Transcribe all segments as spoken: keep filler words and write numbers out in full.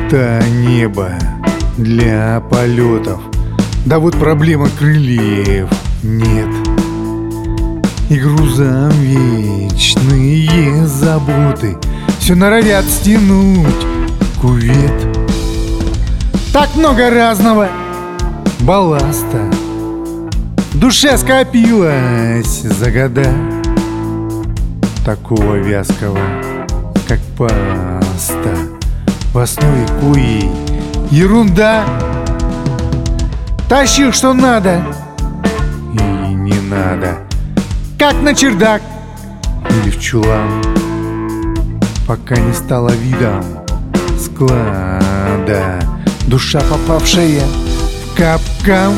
Открыто небо для полетов, да вот проблема крыльев нет. И грузом вечные заботы все норовят стянуть кувет. Так много разного балласта в душе скопилось за года, такого вязкого, как паста, в основе коей ерунда. Тащил, что надо, и не надо, как на чердак или в чулан, пока не стало видом склада душа, попавшая в капкан.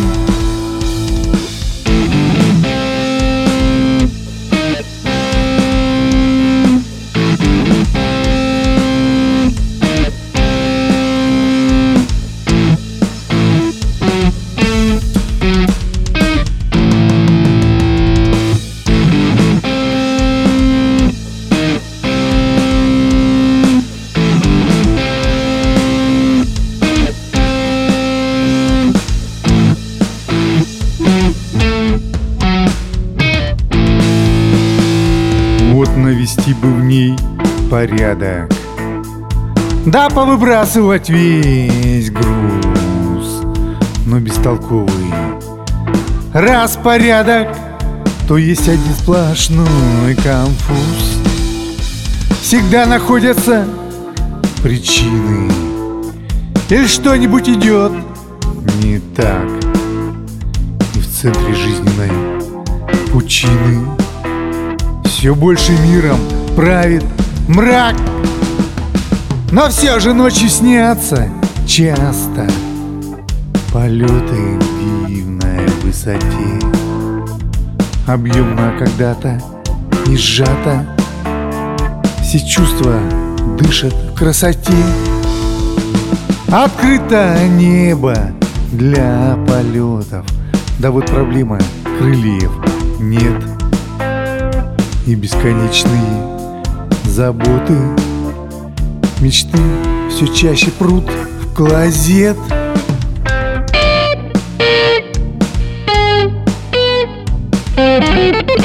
Вот навести бы в ней порядок, да повыбрасывать весь груз, но бестолковый распорядок, то есть один сплошной конфуз. Всегда находятся причины, или что-нибудь идет не так, и в центре жизненной пучины все больше миром правит мрак. Но все же ночью снятся часто полеты в дивной высоте, объемно когда-то и сжато, все чувства дышат в красоте. Открыто небо для полетов, да вот проблема крыльев нет. И бесконечные заботы, мечты все чаще прут в клозет. Thank you.